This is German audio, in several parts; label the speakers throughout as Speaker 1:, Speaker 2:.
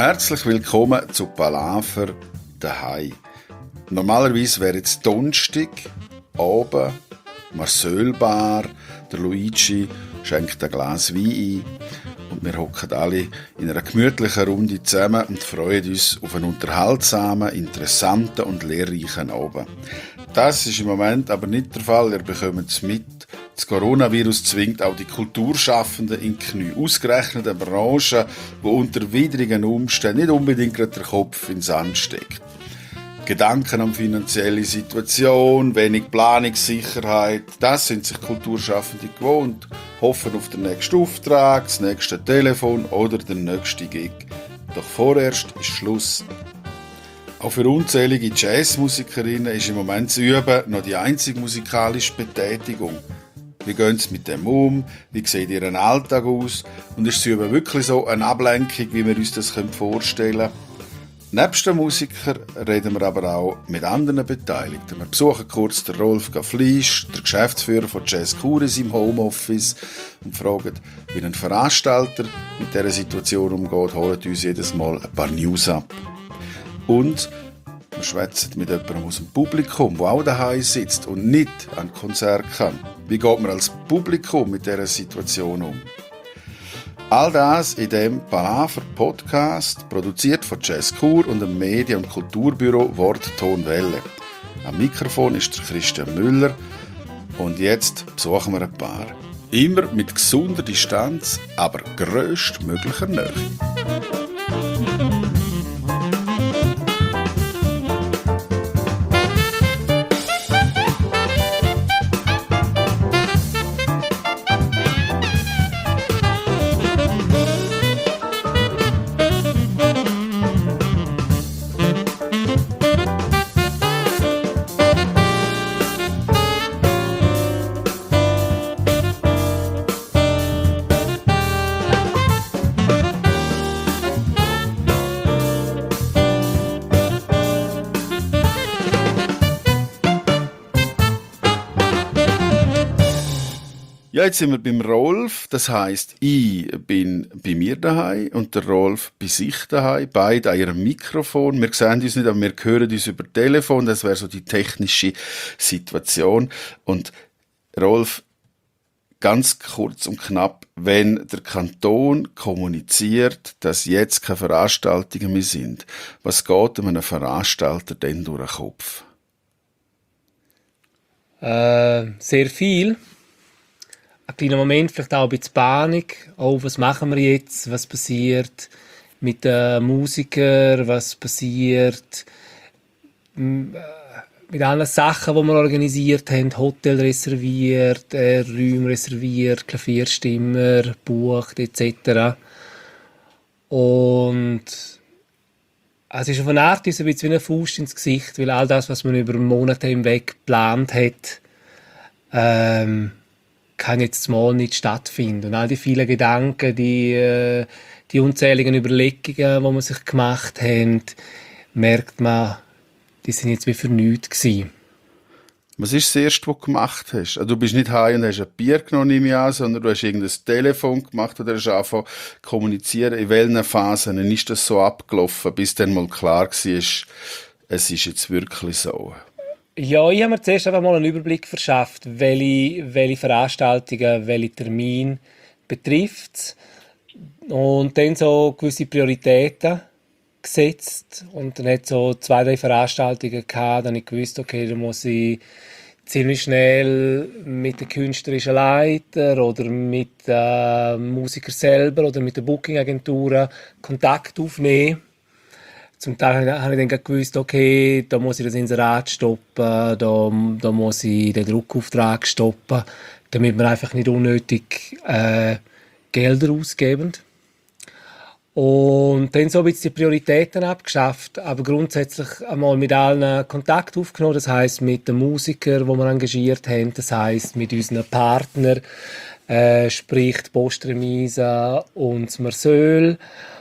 Speaker 1: Herzlich willkommen zu Palaver daheim. Normalerweise wäre jetzt Donnerstag, Abend, Marseille-Bar, der Luigi schenkt ein Glas Wein ein und wir hocken alle in einer gemütlichen Runde zusammen und freuen uns auf einen unterhaltsamen, interessanten und lehrreichen Abend. Das ist im Moment aber nicht der Fall, ihr bekommt es mit. Das Coronavirus zwingt auch die Kulturschaffenden in die Knie. Ausgerechnet eine Branche, die unter widrigen Umständen nicht unbedingt den Kopf in den Sand steckt. Gedanken an finanzielle Situation, wenig Planungssicherheit, das sind sich Kulturschaffende gewohnt, hoffen auf den nächsten Auftrag, das nächste Telefon oder den nächsten Gig. Doch vorerst ist Schluss. Auch für unzählige Jazzmusikerinnen ist im Moment das Üben noch die einzige musikalische Betätigung. Wie gehen sie mit dem um? Wie sieht ihr Alltag aus? Und ist das Üben wirklich so eine Ablenkung, wie wir uns das vorstellen können? Nebst den Musikern reden wir aber auch mit anderen Beteiligten. Wir besuchen kurz den Rolf Gaflisch, der Geschäftsführer von Jazz Curis im Homeoffice, und fragen, wie ein Veranstalter mit dieser Situation umgeht, holen uns jedes Mal ein paar News ab. Und wir schwätzen mit jemandem aus dem Publikum, der auch daheim sitzt und nicht an Konzert kann. Wie geht man als Publikum mit dieser Situation um? All das in dem Palaver Podcast, produziert von Jazz Kur und dem Medien- und Kulturbüro Wort, Ton, Welle. Am Mikrofon ist der Christian Müller und jetzt besuchen wir ein Paar. Immer mit gesunder Distanz, aber grösstmöglicher Nähe. Ja, jetzt sind wir beim Rolf. Das heisst, ich bin bei mir daheim und der Rolf bei sich daheim. Beide an ihrem Mikrofon. Wir sehen uns nicht, aber wir hören uns über Telefon. Das wäre so die technische Situation. Und Rolf, ganz kurz und knapp, wenn der Kanton kommuniziert, dass jetzt keine Veranstaltungen mehr sind, was geht einem Veranstalter denn durch den Kopf?
Speaker 2: Sehr viel. Ein kleiner Moment, vielleicht auch ein bisschen Panik. Oh, was machen wir jetzt? Was passiert mit den Musikern? Was passiert mit allen Sachen, die wir organisiert haben? Hotel reserviert, Räume reserviert, Klavierstimmer, gebucht etc. Und es ist auf eine Art ein bisschen wie eine Faust ins Gesicht, weil all das, was man über Monate hinweg geplant hat, kann jetzt mal nicht stattfinden. Und all die vielen Gedanken, die unzähligen Überlegungen, die man sich gemacht hat, merkt man, die sind jetzt wie für nichts gewesen.
Speaker 1: Was ist das Erste, was du gemacht hast? Also, du bist nicht heim und hast ein Bier genommen, nehme ich an, sondern du hast irgendein Telefon gemacht oder hast angefangen zu kommunizieren. In welchen Phasen ist das so abgelaufen, bis dann mal klar war, es ist jetzt wirklich so?
Speaker 2: Ja, ich habe mir zuerst einfach mal einen Überblick verschafft, welche Veranstaltungen, welche Termine betrifft. Und dann so gewisse Prioritäten gesetzt. Und dann hat es so 2, 3 Veranstaltungen gehabt, dann habe ich gewusst, okay, da muss ich ziemlich schnell mit dem künstlerischen Leiter oder mit dem Musiker selber oder mit der Booking-Agentur Kontakt aufnehmen. Zum Teil habe ich dann gewusst, okay, da muss ich das Inserat stoppen, da muss ich den Druckauftrag stoppen, damit wir einfach nicht unnötig Gelder ausgeben. Und dann so ein bisschen die Prioritäten abgeschafft, aber grundsätzlich einmal mit allen Kontakt aufgenommen, das heisst mit den Musikern, die wir engagiert haben, das heisst mit unseren Partnern, sprich die Postremise und das Marseille.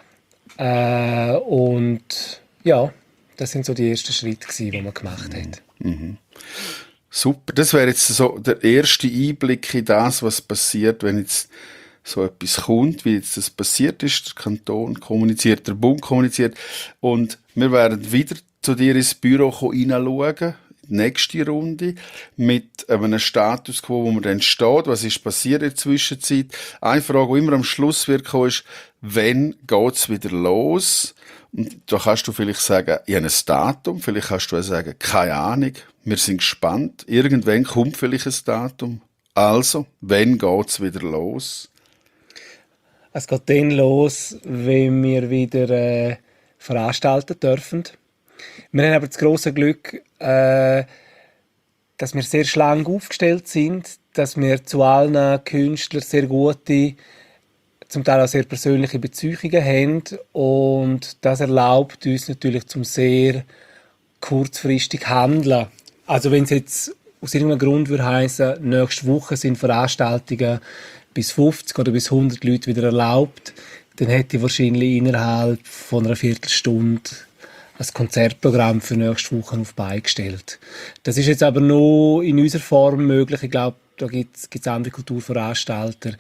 Speaker 2: Und ja, das sind so die ersten Schritte, die wir gemacht haben.
Speaker 1: Mhm. Super, das wäre jetzt so der erste Einblick in das, was passiert, wenn jetzt so etwas kommt, wie jetzt das passiert ist. Der Kanton kommuniziert, der Bund kommuniziert. Und wir werden wieder zu dir ins Büro hineinschauen, nächste Runde, mit einem Status quo, wo man dann steht, was ist passiert in der Zwischenzeit. Eine Frage, die immer am Schluss wird kommen, ist, wann geht's wieder los? Und da kannst du vielleicht sagen, ich habe ein Datum, vielleicht kannst du auch sagen, keine Ahnung, wir sind gespannt, irgendwann kommt vielleicht ein Datum. Also, wann geht's wieder los?
Speaker 2: Es geht dann los, wenn wir wieder veranstalten dürfen. Wir haben aber das grosse Glück, dass wir sehr schlank aufgestellt sind, dass wir zu allen Künstlern sehr gute, zum Teil auch sehr persönliche Beziehungen haben, und das erlaubt uns natürlich zum sehr kurzfristig handeln. Also wenn es jetzt aus irgendeinem Grund würde heissen, nächste Woche sind Veranstaltungen bis 50 oder bis 100 Leute wieder erlaubt, dann hätte ich wahrscheinlich innerhalb von einer Viertelstunde ein Konzertprogramm für nächste Woche auf die Beine gestellt. Das ist jetzt aber nur in unserer Form möglich. Ich glaube, da gibt es andere Kulturveranstalter.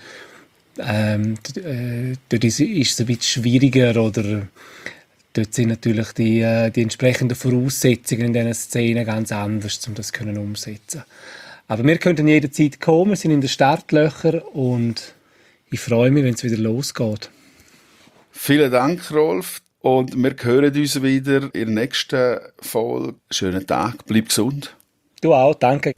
Speaker 2: Dort ist es ein bisschen schwieriger, oder dort sind natürlich die entsprechenden Voraussetzungen in diesen Szenen ganz anders, um das umsetzen. Aber wir können jederzeit kommen, wir sind in den Startlöchern und ich freue mich, wenn es wieder losgeht.
Speaker 1: Vielen Dank, Rolf. Und wir hören uns wieder in der nächsten Folge. Schönen Tag, bleib gesund.
Speaker 2: Du auch, danke.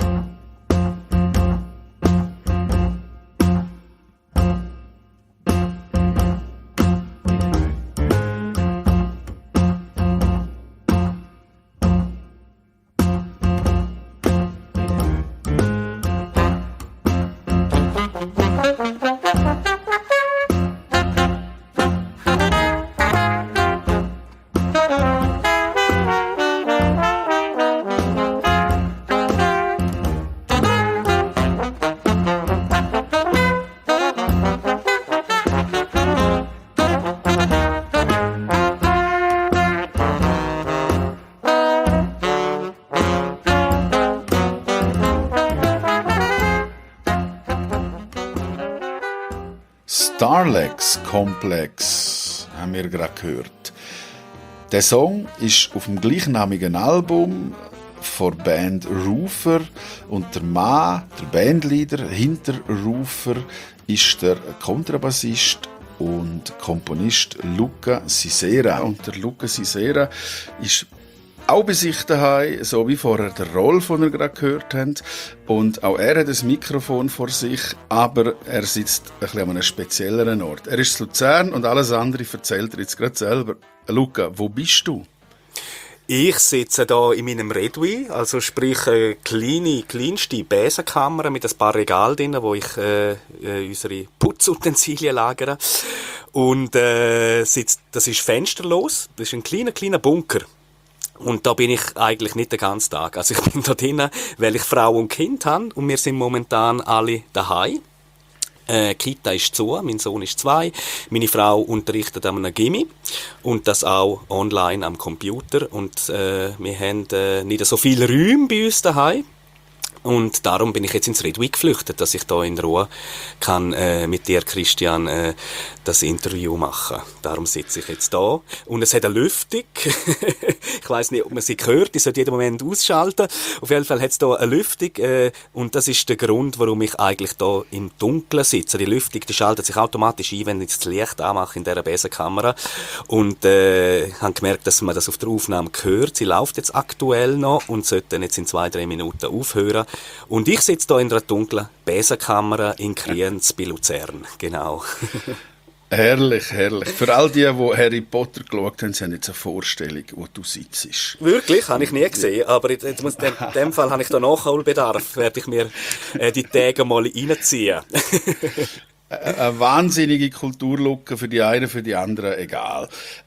Speaker 1: Starlex Komplex haben wir gerade gehört. Der Song ist auf dem gleichnamigen Album von der Band Rufer, und der Mann, der Bandleader hinter Rufer, ist der Kontrabassist und Komponist Luca Sisera. Und der Luca Sisera ist auch bei sich daheim, so wie vorher der Rolf, den ihr gerade gehört habt. Und auch er hat ein Mikrofon vor sich, aber er sitzt ein bisschen an einem spezielleren Ort. Er ist in Luzern und alles andere erzählt er jetzt gerade selber. Luca, wo bist du?
Speaker 3: Ich sitze hier in meinem Redui, also sprich eine kleinste Besenkammer mit ein paar Regalen drin, wo ich unsere Putzutensilien lagere. Und das ist fensterlos, das ist ein kleiner Bunker. Und da bin ich eigentlich nicht den ganzen Tag. Also ich bin da drinnen, weil ich Frau und Kind habe, und wir sind momentan alle daheim. Kita ist zu, mein Sohn ist 2, meine Frau unterrichtet an einem Gymi und das auch online am Computer, und wir haben nicht so viele Räume bei uns daheim. Und darum bin ich jetzt ins Redwi geflüchtet, dass ich da in Ruhe kann mit dir, Christian, das Interview machen. Darum sitze ich jetzt da. Und es hat eine Lüftung. Ich weiss nicht, ob man sie hört. Ich sollte jeden Moment ausschalten. Auf jeden Fall hat es hier eine Lüftung. Und das ist der Grund, warum ich eigentlich da im Dunkeln sitze. Die Lüftung, die schaltet sich automatisch ein, wenn ich das Licht anmache in dieser Besenkamera. Und habe gemerkt, dass man das auf der Aufnahme hört. Sie läuft jetzt aktuell noch und sollte jetzt in 2-3 Minuten aufhören. Und ich sitze hier in einer dunklen Besenkammer in Kriens bei Luzern. Genau.
Speaker 1: Herrlich, herrlich. Für all die Harry Potter geschaut haben, sie haben jetzt eine Vorstellung, wo du sitzt.
Speaker 3: Wirklich? Habe ich nie gesehen. Aber in dem Fall habe ich da Nachholbedarf. Werde ich mir die Tage mal reinziehen.
Speaker 1: Eine wahnsinnige Kulturlücke, für die einen, für die anderen egal.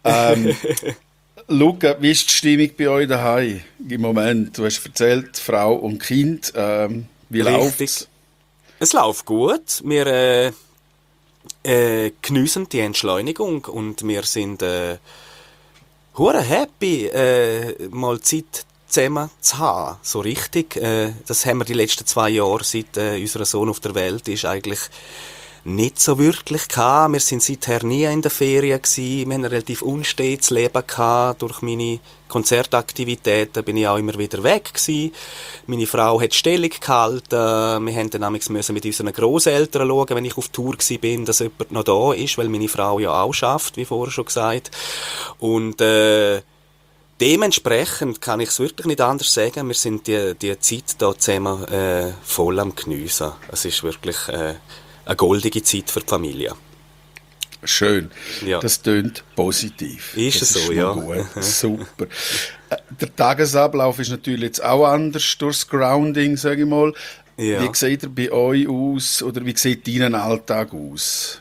Speaker 1: Luca, wie ist die Stimmung bei euch daheim im Moment? Du hast erzählt, Frau und Kind. Wie läuft es?
Speaker 3: Es läuft gut. Wir geniessen die Entschleunigung und wir sind hure happy, mal Zeit zusammen zu haben. So richtig. Das haben wir die letzten 2 Jahre, seit unser Sohn auf der Welt ist, eigentlich nicht so wirklich gehabt. Wir sind seither nie in der Ferien gewesen. Wir haben ein relativ unstetes Leben gehabt. Durch meine Konzertaktivitäten bin ich auch immer wieder weg gewesen. Meine Frau hat Stellung gehalten. Wir haben dann müssen mit unseren Grosseltern schauen, wenn ich auf Tour gewesen bin, dass jemand noch da ist, weil meine Frau ja auch schafft, wie vorher schon gesagt. Und dementsprechend kann ich es wirklich nicht anders sagen. Wir sind die Zeit hier zusammen voll am Geniessen. Es ist wirklich eine goldige Zeit für die Familie.
Speaker 1: Schön.
Speaker 3: Ja.
Speaker 1: Das tönt positiv.
Speaker 3: Ist es so,
Speaker 1: ja. Gut. Super. Der Tagesablauf ist natürlich jetzt auch anders durchs Grounding, sage ich mal.
Speaker 3: Ja.
Speaker 1: Wie sieht er bei euch aus oder wie sieht dein Alltag aus?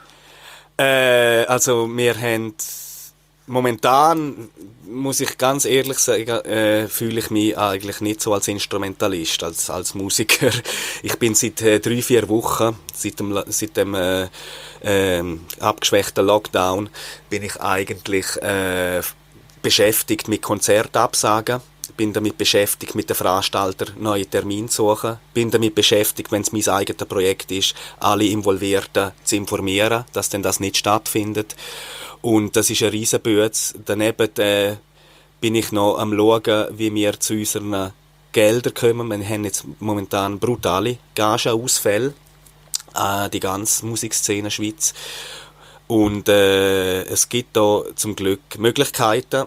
Speaker 3: Also wir haben momentan, muss ich ganz ehrlich sagen, fühle ich mich eigentlich nicht so als Instrumentalist, als Musiker. Ich bin seit 3-4 Wochen, seit dem abgeschwächten Lockdown, bin ich eigentlich beschäftigt mit Konzertabsagen. Bin damit beschäftigt, mit den Veranstaltern neue Termine zu suchen. Bin damit beschäftigt, wenn es mein eigenes Projekt ist, alle Involvierten zu informieren, dass denn das nicht stattfindet. Und das ist ein Riesenbütz. Daneben bin ich noch am schauen, wie wir zu unseren Geldern kommen. Wir haben jetzt momentan brutale Gagenausfälle, die ganze Musikszene Schweiz. Und es gibt da zum Glück Möglichkeiten,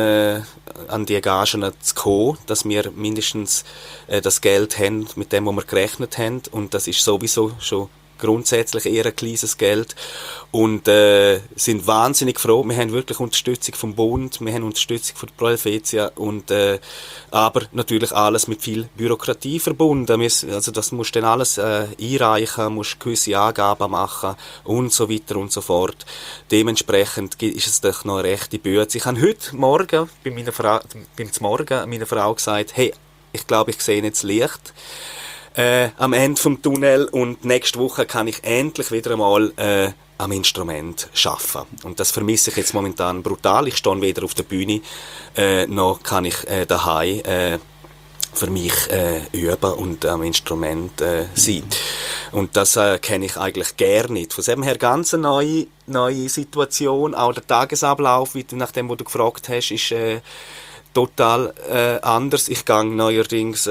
Speaker 3: an die Gagen zu kommen, dass wir mindestens das Geld haben, mit dem, was wir gerechnet haben. Und das ist sowieso schon grundsätzlich eher ein kleines Geld. Und sind wahnsinnig froh. Wir haben wirklich Unterstützung vom Bund, wir haben Unterstützung von der Pro Helvetia und aber natürlich alles mit viel Bürokratie verbunden. Also das musst du dann alles einreichen, musst gewisse Angaben machen und so weiter und so fort. Dementsprechend ist es doch noch eine rechte Bütze. Ich habe heute Morgen meiner Frau gesagt, hey, ich glaube, ich sehe jetzt Licht am Ende vom Tunnel und nächste Woche kann ich endlich wieder einmal am Instrument arbeiten. Und das vermisse ich jetzt momentan brutal. Ich stehe wieder auf der Bühne, noch kann ich daheim für mich üben und am Instrument sein. Und das kenne ich eigentlich gar nicht. Von dem her ganz eine neue Situation. Auch der Tagesablauf, nach dem, was du gefragt hast, ist total anders. Ich gehe neuerdings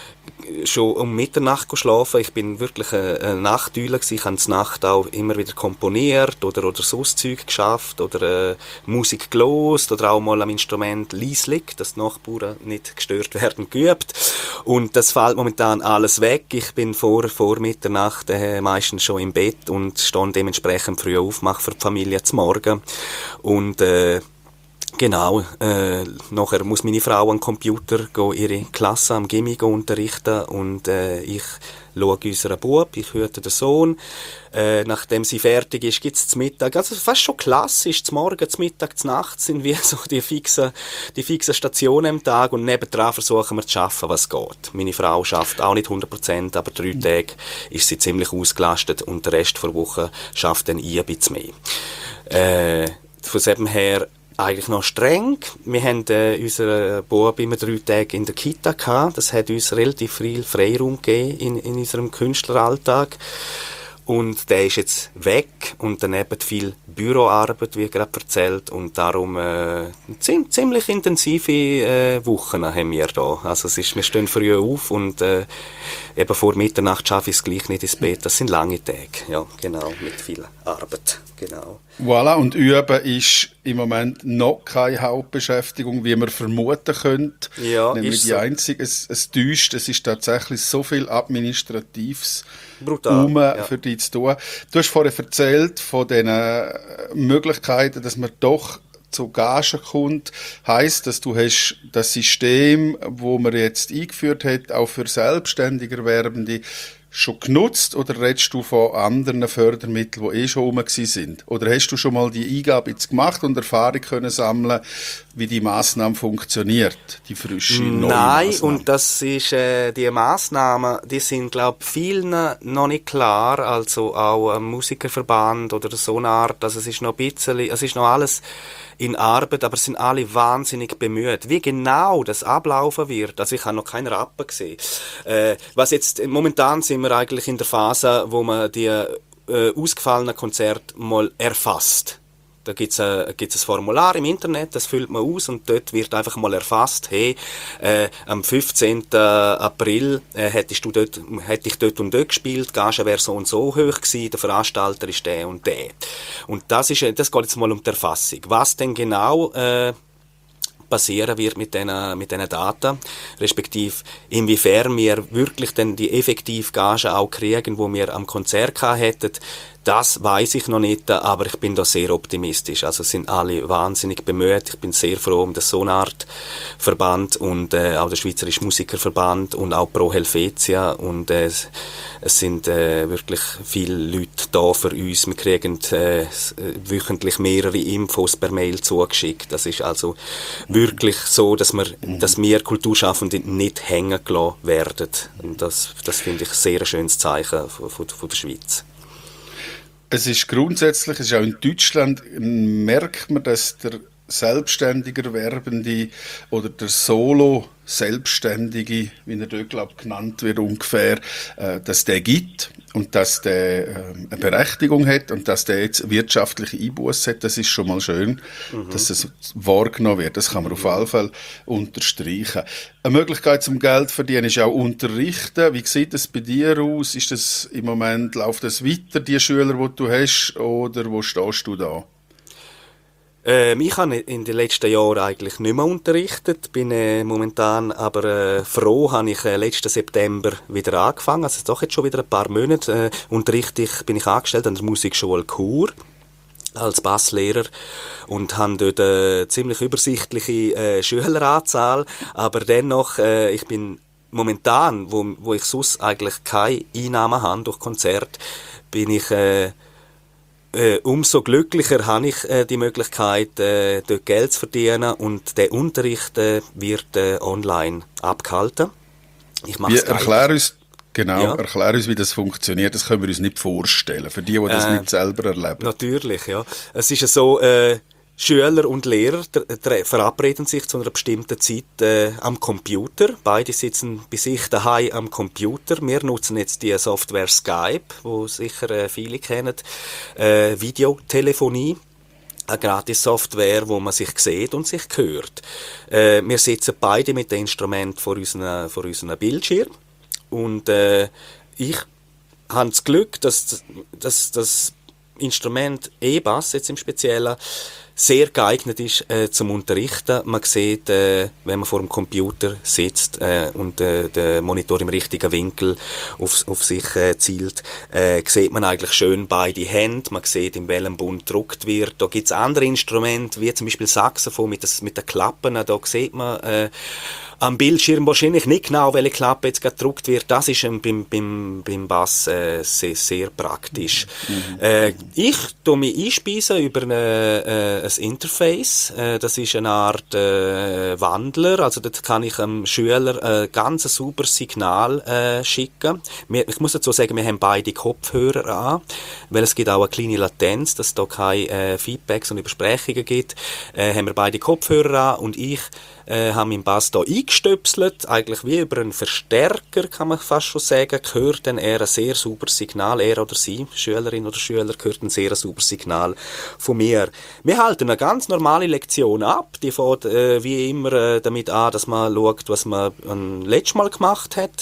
Speaker 3: schon um Mitternacht schlafen. Ich bin wirklich ein Nachtdüler gewesen. Ich habe die Nacht auch immer wieder komponiert oder sonst Zeug geschafft oder Musik gelost oder auch mal am Instrument leislich, dass die Nachbarn nicht gestört werden, geübt. Und das fällt momentan alles weg. Ich bin vor Mitternacht meistens schon im Bett und stehe dementsprechend früh auf, mache für die Familie zum Morgen. Und genau, nachher muss meine Frau am Computer ihre Klasse am Gimmi unterrichten und ich schaue unseren Bub, ich hüte den Sohn. Nachdem sie fertig ist, gibt es zum Mittag, also fast schon klassisch, zum Morgen, zum Mittag, zur Nacht sind wir so die fixen Stationen am Tag und nebendran versuchen wir zu arbeiten, was geht. Meine Frau schafft auch nicht 100%, aber 3 Tage ist sie ziemlich ausgelastet und der Rest der Woche schafft dann ein bisschen mehr. Von dem her eigentlich noch streng. Wir haben unseren Bub immer 3 Tage in der Kita gehabt. Das hat uns relativ viel Freiraum gegeben in unserem Künstleralltag. Und der ist jetzt weg und daneben viel Büroarbeit, wie gerade erzählt. Und darum ziemlich intensive Wochen haben wir da. Also wir stehen früh auf und eben vor Mitternacht schaffe ich es gleich nicht ins Bett. Das sind lange Tage, ja, genau, mit viel Arbeit, genau.
Speaker 1: Voilà, und Üben ist im Moment noch keine Hauptbeschäftigung, wie man vermuten könnte.
Speaker 3: Ja,
Speaker 1: nämlich
Speaker 3: ist
Speaker 1: die
Speaker 3: so.
Speaker 1: einzige, es täuscht, es ist tatsächlich so viel Administratives
Speaker 3: Brutal,
Speaker 1: für dich zu tun. Du hast vorhin erzählt von den Möglichkeiten, dass man doch zu Gagen kommt. Heisst, dass du hast das System, wo man jetzt eingeführt hat, auch für selbstständig Erwerbende schon genutzt oder redest du von anderen Fördermitteln, die schon rum sind? Oder hast du schon mal die Eingabe jetzt gemacht und Erfahrung können sammeln, wie die Massnahme funktioniert, die frische neue
Speaker 3: Nein,
Speaker 1: Massnahme?
Speaker 3: und das ist, die Massnahmen, die sind, glaube ich, vielen noch nicht klar, also auch ein Musikerverband oder so eine Art, also es ist noch ein bisschen, es ist noch alles in Arbeit, aber es sind alle wahnsinnig bemüht. Wie genau das ablaufen wird, also ich habe noch keinen Rappen gesehen. Was jetzt, momentan sind wir eigentlich in der Phase, wo man die ausgefallenen Konzerte mal erfasst. Da gibt's ein Formular im Internet, das füllt man aus und dort wird einfach mal erfasst, hey, am 15. April hätte ich dort und dort gespielt, die Gage wäre so und so hoch gewesen, der Veranstalter ist der und der. Und das geht jetzt mal um die Erfassung. Was denn genau passieren wird mit diesen Daten, respektive inwiefern wir wirklich dann die effektive Gage auch kriegen, wo wir am Konzert hätten, das weiß ich noch nicht, aber ich bin da sehr optimistisch. Also sind alle wahnsinnig bemüht. Ich bin sehr froh um den Sonart Verband und auch der Schweizerische Musikerverband und auch Pro Helvetia und es sind wirklich viele Leute da für uns. Wir kriegen wöchentlich mehrere Infos per Mail zugeschickt. Das ist also wirklich so, dass wir Kulturschaffende nicht hängen gelassen werden. Und das finde ich ein sehr schönes Zeichen von der Schweiz.
Speaker 1: Es ist grundsätzlich, es ist auch in Deutschland, merkt man, dass der selbstständige Erwerbende oder der Solo-Selbstständige, wie er dort, glaube ich, genannt wird ungefähr, dass der gibt und dass der eine Berechtigung hat und dass der jetzt wirtschaftliche Einbußen hat. Das ist schon mal schön, dass es wahrgenommen wird. Das kann man auf jeden Fall unterstreichen. Eine Möglichkeit zum Geld verdienen ist auch Unterrichten. Wie sieht das bei dir aus? Ist das im Moment, läuft das weiter, die Schüler, die du hast, oder wo stehst du da?
Speaker 3: Ich habe in den letzten Jahren eigentlich nicht mehr unterrichtet, bin momentan aber froh, habe ich letzten September wieder angefangen, also doch jetzt schon wieder ein paar Monate bin ich angestellt an der Musikschule Chur als Basslehrer und habe dort eine ziemlich übersichtliche Schüleranzahl, aber dennoch, ich bin momentan, wo ich sonst eigentlich keine Einnahmen habe durch Konzerte, bin ich umso glücklicher habe ich die Möglichkeit, dort Geld zu verdienen und der Unterricht wird online abgehalten.
Speaker 1: Erklär uns, wie das funktioniert. Das können wir uns nicht vorstellen, für die das nicht selber erleben.
Speaker 3: Natürlich, ja. Es ist so, Schüler und Lehrer verabreden sich zu einer bestimmten Zeit am Computer. Beide sitzen bei sich daheim am Computer. Wir nutzen jetzt die Software Skype, wo sicher viele kennen, Videotelefonie. Eine Gratis-Software, wo man sich sieht und sich hört. Wir sitzen beide mit dem Instrument vor unseren Bildschirm. Und ich habe das Glück, dass das Instrument E-Bass jetzt im Speziellen sehr geeignet ist zum Unterrichten. Man sieht, wenn man vor dem Computer sitzt und der Monitor im richtigen Winkel auf sich zielt, sieht man eigentlich schön beide Hände. Man sieht, in welchem Bund gedrückt wird. Da gibt es andere Instrumente, wie zum Beispiel Saxophon mit den Klappen. Da sieht man am Bildschirm wahrscheinlich nicht genau, welche Klappe jetzt gedruckt wird. Das ist beim Bass sehr, sehr praktisch. Ich tue mich einspeisen über ein Interface. Das ist eine Art Wandler. Also dort kann ich dem Schüler ein ganz sauberes Signal schicken. Ich muss dazu sagen, wir haben beide Kopfhörer an, weil es gibt auch eine kleine Latenz, dass es da keine Feedbacks und Übersprechungen gibt. Haben wir beide Kopfhörer an und ich habe meinen Bass hier eingestöpselt, eigentlich wie über einen Verstärker, kann man fast schon sagen, hört dann ein sehr sauberes Signal, er oder sie, Schülerin oder Schüler, hört ein sehr sauberes Signal von mir. Wir halten eine ganz normale Lektion ab, die fängt wie immer damit an, dass man schaut, was man letztes Mal gemacht hat.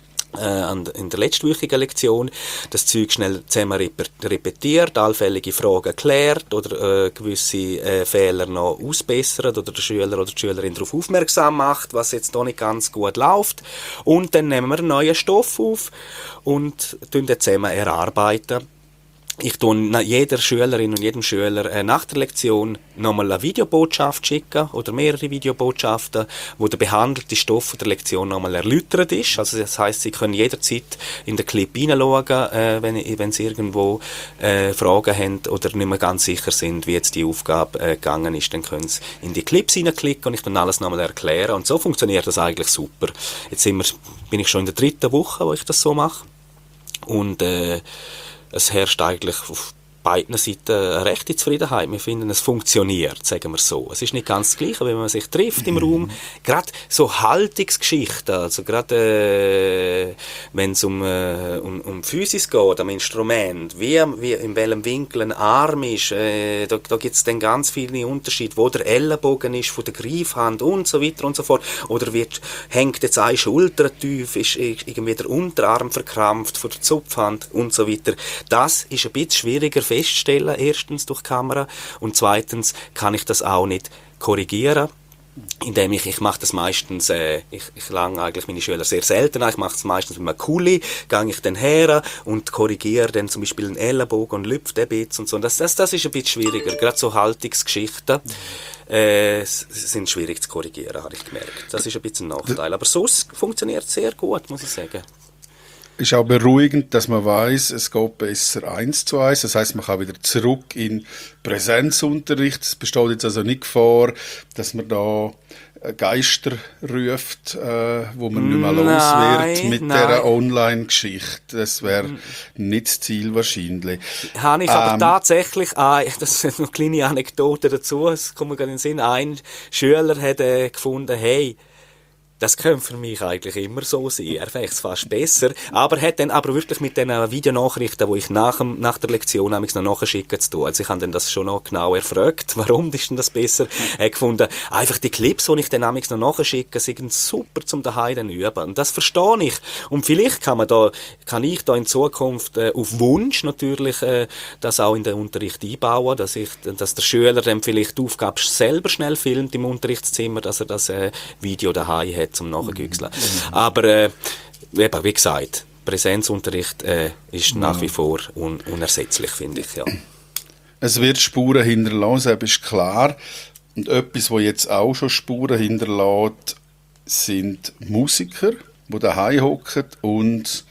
Speaker 3: In der letztwöchigen Lektion das Zeug schnell zusammen repetiert, allfällige Fragen klärt oder gewisse Fehler noch ausbessert oder der Schüler oder die Schülerin darauf aufmerksam macht, was jetzt da nicht ganz gut läuft. Und dann nehmen wir einen neuen Stoff auf und tun den zusammen erarbeiten. Ich tue jeder Schülerin und jedem Schüler nach der Lektion nochmal eine Videobotschaft schicken oder mehrere Videobotschaften, wo der behandelte Stoff der Lektion nochmal erläutert ist. Also das heisst, Sie können jederzeit in den Clip hineinschauen, wenn Sie irgendwo Fragen haben oder nicht mehr ganz sicher sind, wie jetzt die Aufgabe gegangen ist, dann können Sie in die Clips hineinklicken und ich dann alles nochmal erklären. Und so funktioniert das eigentlich super. Jetzt bin ich schon in der 3. Woche, wo ich das so mache. Und es herrscht eigentlich beiden Seiten eine rechte Zufriedenheit. Wir finden, es funktioniert, sagen wir so. Es ist nicht ganz das Gleiche, wenn man sich trifft im Raum. Gerade so Haltungsgeschichten, also gerade wenn es um Physis geht, am Instrument, wie in welchem Winkel ein Arm ist, da gibt es dann ganz viele Unterschiede, wo der Ellenbogen ist von der Greifhand und so weiter und so fort. Oder hängt jetzt eine Schulter tief, ist irgendwie der Unterarm verkrampft von der Zupfhand und so weiter. Das ist ein bisschen schwieriger feststellen, erstens durch die Kamera, und zweitens kann ich das auch nicht korrigieren, indem ich mache das meistens, ich lange eigentlich meine Schüler sehr selten an, ich mache das meistens mit einem Kuli, gehe ich dann her und korrigiere dann zum Beispiel einen Ellenbogen und lüpfe den ein bisschen und so. Das ist ein bisschen schwieriger, gerade so Haltungsgeschichten sind schwierig zu korrigieren, habe ich gemerkt. Das ist ein bisschen ein Nachteil, aber sonst funktioniert es sehr gut, muss ich sagen.
Speaker 1: Ist auch beruhigend, dass man weiß, es geht besser 1:1. Das heisst, man kann wieder zurück in Präsenzunterricht. Es besteht jetzt also nicht Gefahr, dass man da Geister ruft, wo man nicht mehr los wird mit dieser Online-Geschichte. Das wäre nicht das Ziel wahrscheinlich.
Speaker 3: Habe ich aber tatsächlich, das ist eine kleine Anekdote dazu, es kommt mir gerade in den Sinn, ein Schüler hat gefunden, hey, das könnte für mich eigentlich immer so sein. Er fängt es fast besser. Aber hat dann aber wirklich mit den Videonachrichten, die ich nach der Lektion noch nachschicken zu tun. Also ich habe dann das schon noch genau erfragt. Warum ist denn das besser? Er hat gefunden, einfach die Clips, die ich dann noch nachschicke, sind super zum daheim dann üben. Und das verstehe ich. Und vielleicht kann ich da in Zukunft auf Wunsch natürlich das auch in den Unterricht einbauen, dass der Schüler dann vielleicht die Aufgabe selber schnell filmt im Unterrichtszimmer, dass er das Video daheim hat zum Nachgüchseln. Aber eben, wie gesagt, Präsenzunterricht ist nach wie vor unersetzlich, finde ich. Ja.
Speaker 1: Es wird Spuren hinterlassen, das ist klar. Und etwas, was jetzt auch schon Spuren hinterlässt, sind Musiker, die daheim hocken und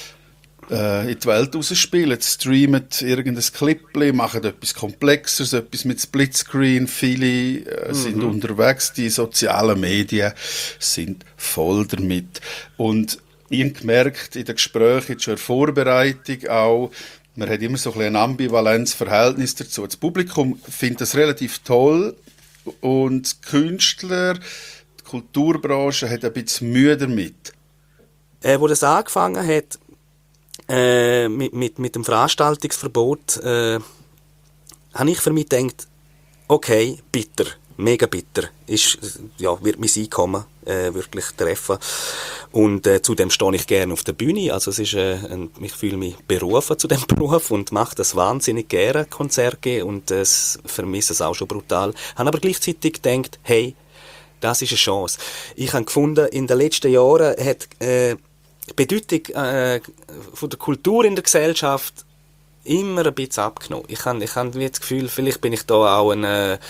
Speaker 1: in die Welt rausspielen, streamen irgendein Clipli, machen etwas Komplexeres, etwas mit Splitscreen. Viele sind unterwegs, die sozialen Medien sind voll damit. Und ich habe gemerkt, in den Gesprächen, schon in der Vorbereitung auch, man hat immer so ein ambivalentes Verhältnis dazu. Das Publikum findet das relativ toll und die Künstler, die Kulturbranche hat ein bisschen Mühe damit.
Speaker 3: Wo das angefangen hat, mit dem Veranstaltungsverbot, habe ich für mich gedacht, okay, bitter, mega bitter, wird mein Einkommen wirklich treffen. Und zudem stehe ich gerne auf der Bühne, also es ist, ich fühle mich berufen zu dem Beruf und mache das wahnsinnig gerne, Konzerte geben, und vermisse es auch schon brutal. Habe aber gleichzeitig gedacht, hey, das ist eine Chance. Ich habe gefunden, in den letzten Jahren hat die Bedeutung von der Kultur in der Gesellschaft immer ein bisschen abgenommen. Ich habe das Gefühl, vielleicht bin ich da auch ein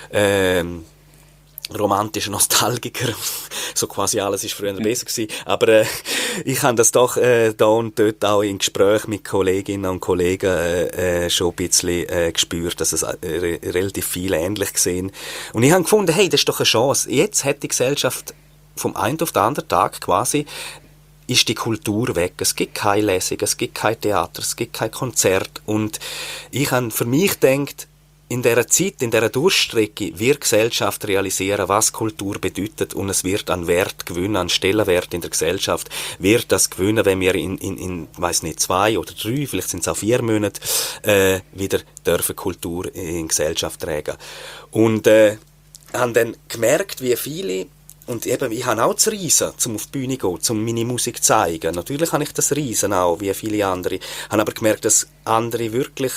Speaker 3: romantischer Nostalgiker. So quasi alles ist früher besser gewesen. Aber ich habe das doch da und dort auch in Gesprächen mit Kolleginnen und Kollegen schon ein bisschen gespürt, dass es relativ viele ähnlich gesehen. Und ich habe gefunden, hey, das ist doch eine Chance. Jetzt hat die Gesellschaft vom einen auf den anderen Tag quasi ist die Kultur weg. Es gibt keine Lesung, es gibt kein Theater, es gibt kein Konzert. Und ich habe für mich gedacht, in dieser Zeit, in dieser Durchstrecke wird die Gesellschaft realisieren, was Kultur bedeutet, und es wird an Wert gewinnen, an Stellenwert in der Gesellschaft, wird das gewinnen, wenn wir in weiss nicht, 2 oder 3, vielleicht sind es auch 4 Monate, wieder dürfen Kultur in die Gesellschaft tragen. Und habe dann gemerkt, wie viele. Und eben, ich habe auch das Reisen, um auf die Bühne zu gehen, um meine Musik zu zeigen. Natürlich habe ich das Reisen auch, wie viele andere. Ich habe aber gemerkt, dass andere wirklich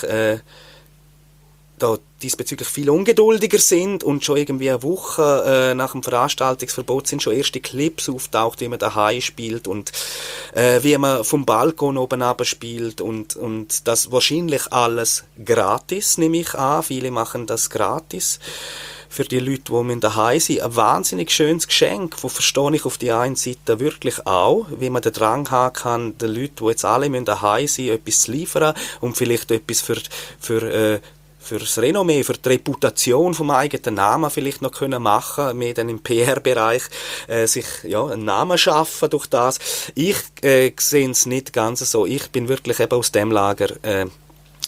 Speaker 3: da diesbezüglich viel ungeduldiger sind und schon irgendwie eine Woche nach dem Veranstaltungsverbot sind schon erste Clips auftaucht, wie man daheim spielt und wie man vom Balkon oben runter spielt und das wahrscheinlich alles gratis, nehme ich an. Viele machen das gratis. Für die Leute, die daheim sind, ein wahnsinnig schönes Geschenk, das verstehe ich auf die einen Seite wirklich auch, wie man den Drang haben kann, den Leuten, die jetzt alle daheim sind, etwas zu liefern und vielleicht etwas für das Renommee, für die Reputation vom eigenen Namen vielleicht noch können machen, mehr dann im PR-Bereich, sich einen Namen schaffen durch das. Ich sehe es nicht ganz so. Ich bin wirklich eben aus dem Lager,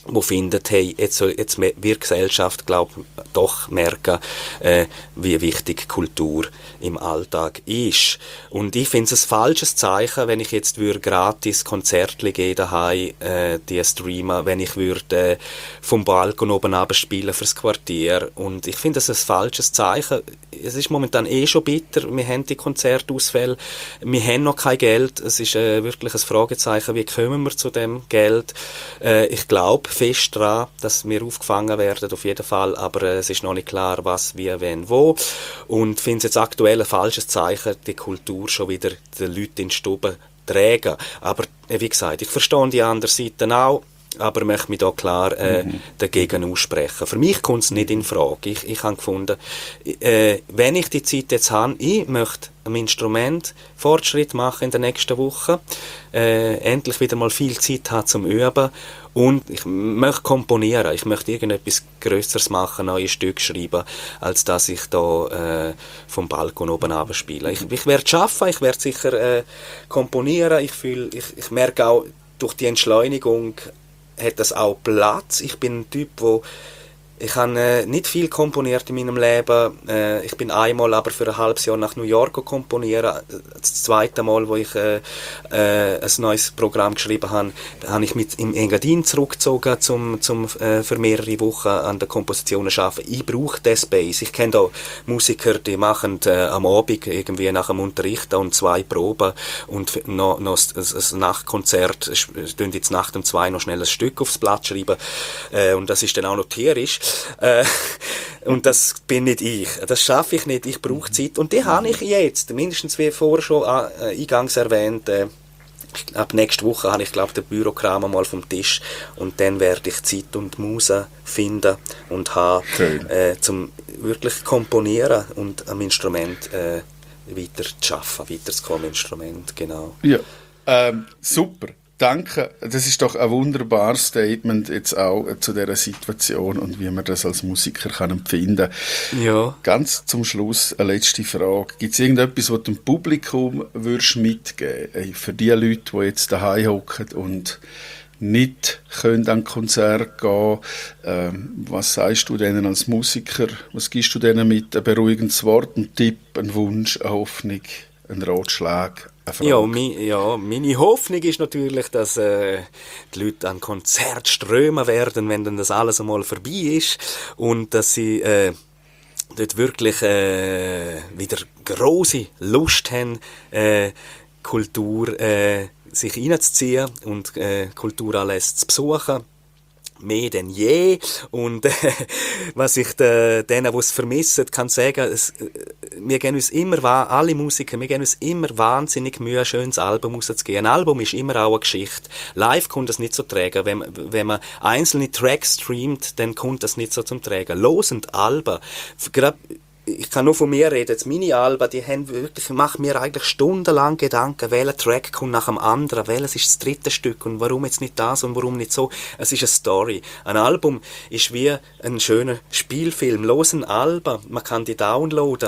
Speaker 3: wo findet, hey, jetzt wird die Gesellschaft, glaube doch merken, wie wichtig Kultur im Alltag ist. Und ich finde es ein falsches Zeichen, wenn ich jetzt gratis Konzerte geben daheim, die streamen, wenn ich würde vom Balkon oben abspielen fürs Quartier. Und ich finde das ein falsches Zeichen. Es ist momentan schon bitter. Wir haben die Konzertausfälle, wir haben noch kein Geld. Es ist wirklich ein Fragezeichen, wie kommen wir zu dem Geld? Ich glaube fest daran, dass wir aufgefangen werden, auf jeden Fall, aber es ist noch nicht klar, was, wie, wenn, wo. Und ich finde es jetzt aktuell ein falsches Zeichen, die Kultur schon wieder den Leuten in die Stube tragen. Aber wie gesagt, ich verstehe die andere Seite auch, aber möchte mich da klar dagegen aussprechen. Für mich kommt es nicht in Frage. Ich habe gefunden, wenn ich die Zeit jetzt habe, ich möchte am Instrument Fortschritt machen in der nächsten Woche, endlich wieder mal viel Zeit haben zum Üben und ich möchte komponieren, ich möchte irgendetwas Grösseres machen, neue Stücke schreiben, als dass ich da vom Balkon oben abspiele. Ich werde arbeiten, ich werde sicher komponieren, ich merke auch, durch die Entschleunigung hat das auch Platz. Ich bin ein Typ, ich habe nicht viel komponiert in meinem Leben. Ich bin einmal aber für ein halbes Jahr nach New York komponieren. Das zweite Mal, wo ich ein neues Programm geschrieben habe, habe ich mit im Engadin zurückgezogen, für mehrere Wochen an der Komposition zu arbeiten. Ich brauche den Space. Ich kenne da Musiker, die machen am Abend irgendwie nach dem Unterricht und 2 Proben und noch ein Nachtkonzert, stehen jetzt Nacht um 2 noch schnell ein Stück aufs Blatt schreiben. Und das ist dann auch noch tierisch. Und das bin nicht ich. Das schaffe ich nicht. Ich brauche Zeit. Und die habe ich jetzt. Mindestens wie vorher schon eingangs erwähnt. Ab nächste Woche habe ich, glaube ich, den Bürokram mal vom Tisch. Und dann werde ich Zeit und Muse finden und haben, zum wirklich komponieren und am Instrument weiter zu arbeiten, weiterzukommen am Instrument. Genau.
Speaker 1: Ja, super. Danke, das ist doch ein wunderbares Statement jetzt auch zu dieser Situation und wie man das als Musiker kann empfinden kann.
Speaker 3: Ja.
Speaker 1: Ganz zum Schluss eine letzte Frage. Gibt es irgendetwas, was du dem Publikum würdest mitgeben würdest? Für die Leute, die jetzt daheim hocken und nicht können an Konzert gehen, was sagst du denen als Musiker? Was gibst du denen mit? Ein beruhigendes Wort, ein Tipp, ein Wunsch, eine Hoffnung, ein Ratschlag?
Speaker 3: Ja, meine Hoffnung ist natürlich, dass die Leute an Konzert strömen werden, wenn dann das alles einmal vorbei ist und dass sie dort wirklich wieder grosse Lust haben, Kultur sich reinzuziehen und Kulturanlässe zu besuchen. Mehr denn je. Und was ich denen, die es vermissen, kann sagen, wir geben uns immer, alle Musiker, wir geben uns immer wahnsinnig Mühe, ein schönes Album rauszugeben. Ein Album ist immer auch eine Geschichte. Live kommt das nicht so tragen. Wenn man einzelne Tracks streamt, dann kommt das nicht so zum Tragen. Losend Alben. Gerade ich kann nur von mir reden, jetzt meine Alben, die haben wirklich, machen mir eigentlich stundenlang Gedanken, welcher Track kommt nach dem anderen, welches ist das dritte Stück und warum jetzt nicht das und warum nicht so. Es ist eine Story. Ein Album ist wie ein schöner Spielfilm. Losen Alben, man kann die downloaden.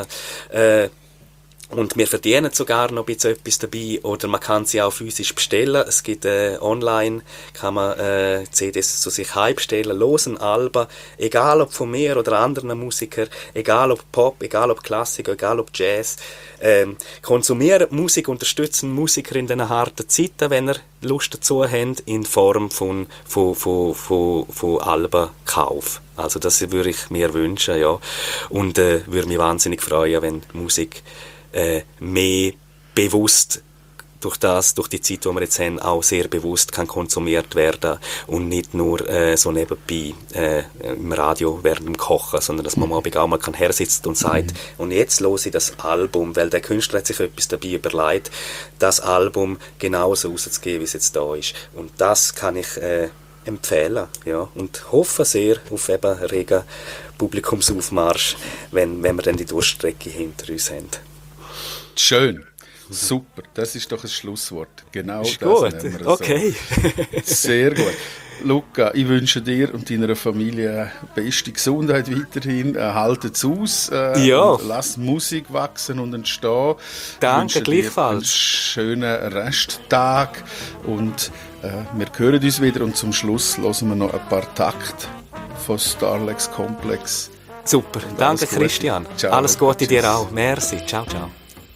Speaker 3: Und wir verdienen sogar noch ein bisschen etwas dabei, oder man kann sie auch physisch bestellen. Es gibt online, kann man CDs zu sich heim-bestellen, losen Alben, egal ob von mir oder anderen Musikern, egal ob Pop, egal ob Klassik, egal ob Jazz. Konsumieren Musik, unterstützen Musiker in diesen harten Zeiten, wenn ihr Lust dazu habt, in Form von Albenkauf. Also das würde ich mir wünschen, ja. Und würde mich wahnsinnig freuen, wenn Musik mehr bewusst durch die Zeit, die wir jetzt haben, auch sehr bewusst kann konsumiert werden und nicht nur so nebenbei im Radio während dem Kochen, sondern dass man mal auch mal hersitzt und sagt, und jetzt höre ich das Album, weil der Künstler hat sich etwas dabei überlegt, das Album genauso rauszugeben, wie es jetzt da ist. Und das kann ich empfehlen, ja, und hoffe sehr auf eben regen Publikumsaufmarsch, wenn wir dann die Durchstrecke hinter uns haben.
Speaker 1: Schön. Super. Das ist doch ein Schlusswort. Genau
Speaker 3: ist
Speaker 1: das
Speaker 3: gut.
Speaker 1: nehmen wir
Speaker 3: okay.
Speaker 1: so. Sehr gut. Luca, ich wünsche dir und deiner Familie beste Gesundheit weiterhin. Haltet's aus,
Speaker 3: Ja.
Speaker 1: lasst Musik wachsen und entstehen.
Speaker 3: Danke,
Speaker 1: Ich wünsche dir
Speaker 3: gleichfalls.
Speaker 1: einen schönen Resttag und wir hören uns wieder und zum Schluss hören wir noch ein paar Takte von Starlex Complex.
Speaker 3: Super,
Speaker 1: Und
Speaker 3: danke
Speaker 1: alles Gute.
Speaker 3: Christian.
Speaker 1: Ciao,
Speaker 3: Alles
Speaker 1: Luca.
Speaker 3: Gute dir
Speaker 1: Tschüss.
Speaker 3: auch. Merci, ciao, ciao.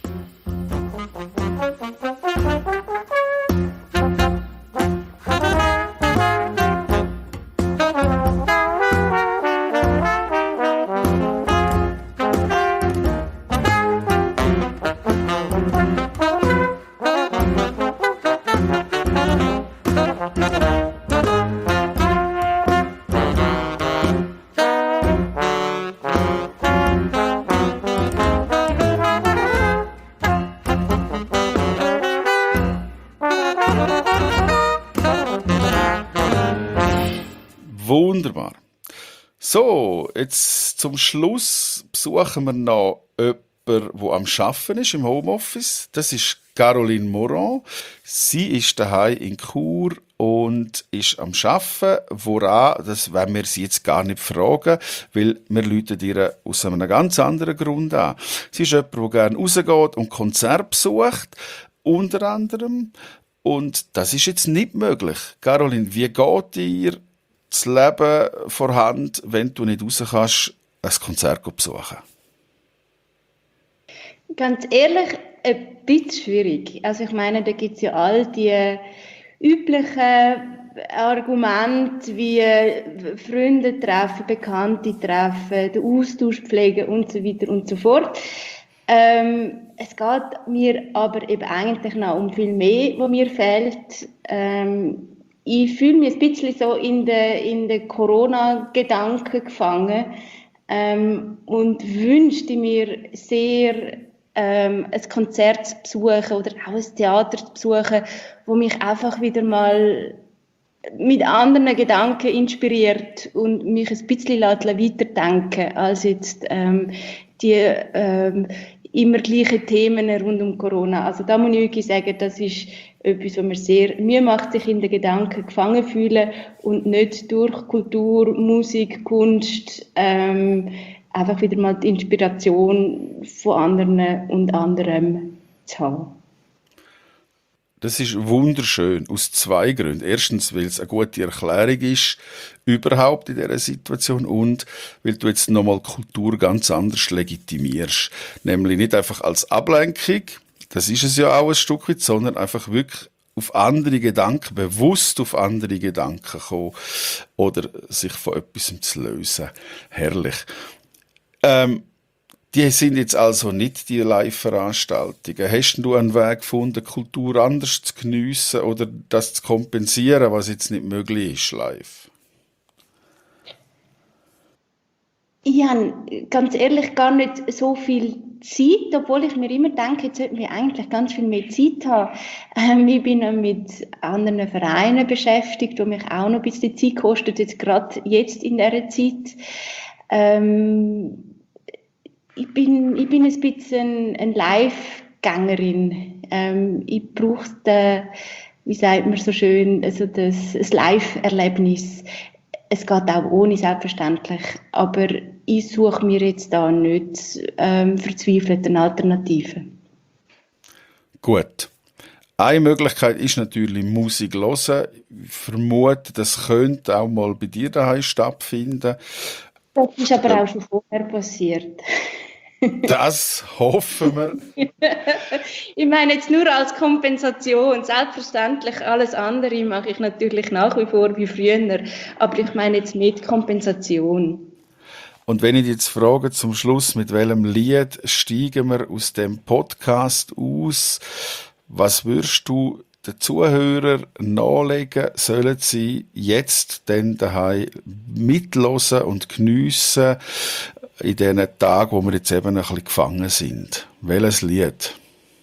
Speaker 1: Wunderbar. So, jetzt zum Schluss besuchen wir noch jemanden, der am Arbeiten ist, im Homeoffice. Das ist Caroline Moran. Sie ist daheim in Chur und ist am Arbeiten. Woran, das wollen wir sie jetzt gar nicht fragen, weil wir läuten ihr aus einem ganz anderen Grund an. Sie ist jemand, der gerne rausgeht und Konzerte besucht, unter anderem. Und das ist jetzt nicht möglich. Caroline, wie geht dir das Leben vorhanden, wenn du nicht raus kannst, ein Konzert besuchen?
Speaker 4: Ganz ehrlich, ein bisschen schwierig. Also ich meine, da gibt es ja all die üblichen Argumente wie Freunde treffen, Bekannte treffen, den Austausch pflegen und so weiter und so fort. Es geht mir aber eben eigentlich noch um viel mehr, was mir fehlt. Ich fühle mich ein bisschen so in den Corona-Gedanken gefangen und wünschte mir sehr, ein Konzert zu besuchen oder auch ein Theater zu besuchen, wo mich einfach wieder mal mit anderen Gedanken inspiriert und mich ein bisschen weiterdenken als jetzt die immer gleichen Themen rund um Corona. Also da muss ich wirklich sagen, das ist etwas, was mir sehr Mühe macht, sich in den Gedanken gefangen fühlen und nicht durch Kultur, Musik, Kunst einfach wieder mal die Inspiration von anderen und anderem zu haben.
Speaker 1: Das ist wunderschön, aus zwei Gründen. Erstens, weil es eine gute Erklärung ist, überhaupt in dieser Situation, und weil du jetzt nochmal Kultur ganz anders legitimierst. Nämlich nicht einfach als Ablenkung, das ist es ja auch ein Stück weit, sondern einfach wirklich auf andere Gedanken, bewusst auf andere Gedanken kommen oder sich von etwas zu lösen. Herrlich. Die sind jetzt also nicht die Live-Veranstaltungen. Hast du einen Weg gefunden, Kultur anders zu geniessen oder das zu kompensieren, was jetzt nicht möglich ist, live?
Speaker 4: Ich habe ganz ehrlich gar nicht so viel Zeit, obwohl ich mir immer denke, jetzt sollten wir eigentlich ganz viel mehr Zeit haben. Ich bin noch mit anderen Vereinen beschäftigt, die mich auch noch ein bisschen Zeit kosten, jetzt gerade jetzt in dieser Zeit. Ich bin ein bisschen eine Live-Gängerin. Ich brauche wie sagt man so schön, also das Live-Erlebnis. Es geht auch ohne, selbstverständlich. Aber ich suche mir jetzt da nicht verzweifelt eine Alternative.
Speaker 1: Gut. Eine Möglichkeit ist natürlich Musik hören. Ich vermute, das könnte auch mal bei dir daheim stattfinden.
Speaker 4: Das ist aber auch schon vorher passiert.
Speaker 1: Das hoffen wir.
Speaker 4: Ich meine jetzt nur als Kompensation. Selbstverständlich, alles andere mache ich natürlich nach wie vor wie früher. Aber ich meine jetzt mit Kompensation.
Speaker 1: Und wenn ich jetzt frage zum Schluss, mit welchem Lied steigen wir aus dem Podcast aus, was würdest du den Zuhörern nahelegen, sollen sie jetzt dann daheim mitlosen und geniessen in diesen Tagen, wo wir jetzt eben ein bisschen gefangen sind? Welches Lied?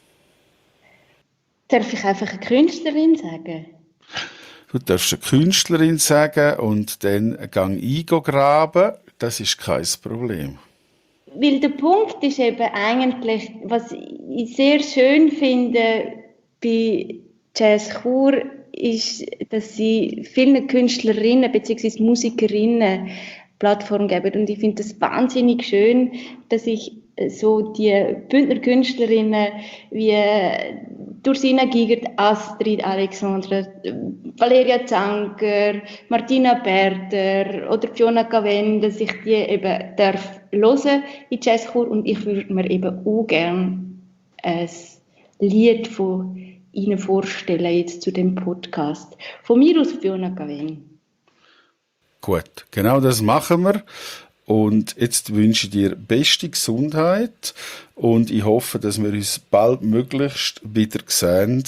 Speaker 4: Darf ich einfach eine Künstlerin sagen?
Speaker 1: Du darfst eine Künstlerin sagen und dann gang graben. Das ist kein Problem.
Speaker 4: Weil der Punkt ist eben eigentlich, was ich sehr schön finde bei Jazz Chur, ist, dass sie vielen Künstlerinnen bzw. Musikerinnen Plattform geben. Und ich finde das wahnsinnig schön, dass ich so die Bündner Künstlerinnen wie Ursina Gigert, Astrid Alexandra, Valeria Zanker, Martina Berter oder Fiona Cavend, dass ich die eben darf hören in Jazzchor, und ich würde mir eben auch gerne ein Lied von Ihnen vorstellen jetzt zu dem Podcast. Von mir aus Fiona Cavend.
Speaker 1: Gut, genau das machen wir. Und jetzt wünsche ich dir beste Gesundheit und ich hoffe, dass wir uns baldmöglichst wieder sehen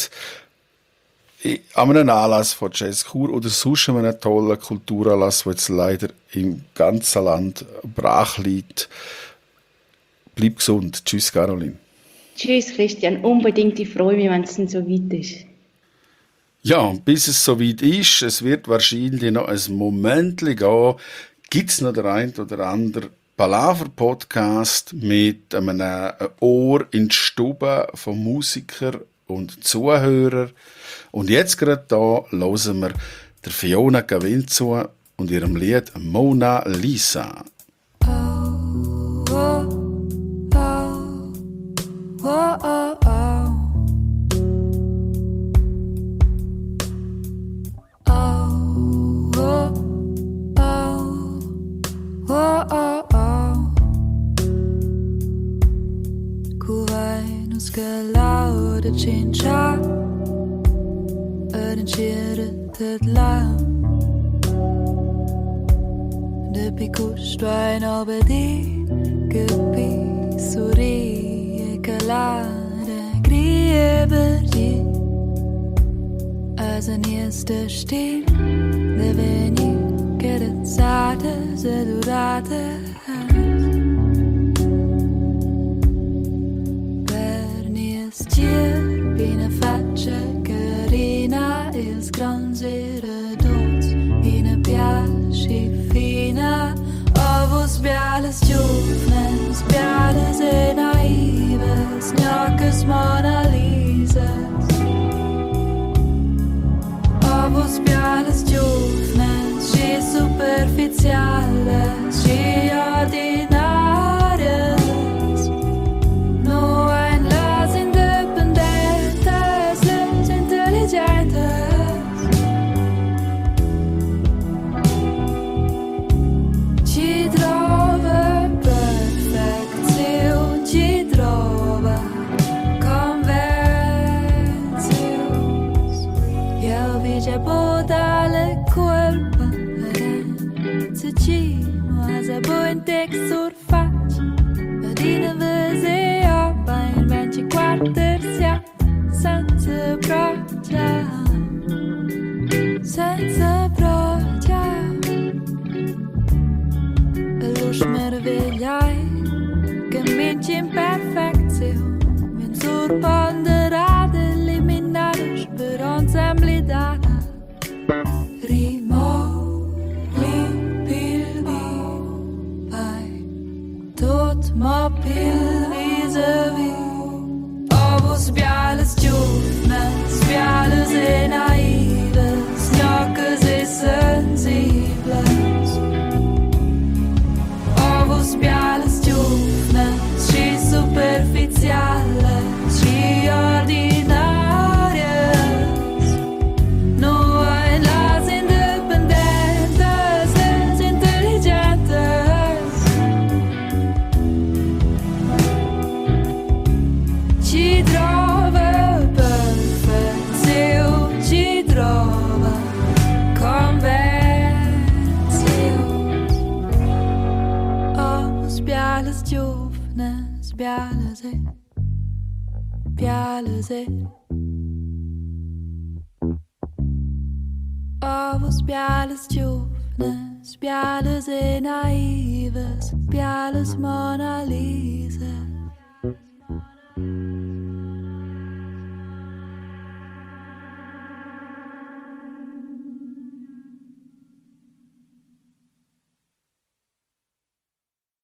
Speaker 1: an einem Anlass von Jazzchor oder sonst an einem tollen Kulturanlass, der jetzt leider im ganzen Land brach liegt. Bleib gesund. Tschüss, Caroline.
Speaker 4: Tschüss, Christian. Unbedingt, ich freue mich, wenn es dann so weit ist.
Speaker 1: Ja, bis es soweit ist, es wird wahrscheinlich noch ein Moment gehen, gibt es noch den einen oder anderen Palaver-Podcast mit einem Ohr in die Stube von Musikern und Zuhörern. Und jetzt gerade da hören wir der Fiona Cavend zu und ihrem Lied Mona Lisa.
Speaker 5: Oh, oh, oh, oh, oh, oh. Oh, oh, oh. Cuvai nos galau de cincha en chire tet la de picus twain obedi gepi suri e calade grie berdi as an erster stil de veni Carezzate, sedurate Perni e stier, bine faccia carina ils grans eredons Ina piasci fina Ovus biales giovnes, biales e naives Gnocches Mona Lisas Ovus biales giovnes și superficiale și ordinare nu în las independente sunt inteligente ci trova perfecțiune ci trova convențiuni eu vice podale cuerpo Mas a boa em texto faz Adina vazia Opa em 24 tercia Senza brocia Senza brocia A luz maravilhai Caminho imperfecção Mensur ponderada Eliminada Esperança amplidada Rimo Ma pil vis-a-vis Ovus biales giovnes Biales e naives Gnocches e sensibles Ovus biales giovnes Și superficiales Și ordinarias Nu în las independentes Sunt inteligentes Ci trova perfezione, ci trova convenzione. Oh, spiales giovnes, spialese. Oh, spiales giovnes, spialese naives, spiales Mona Lisa.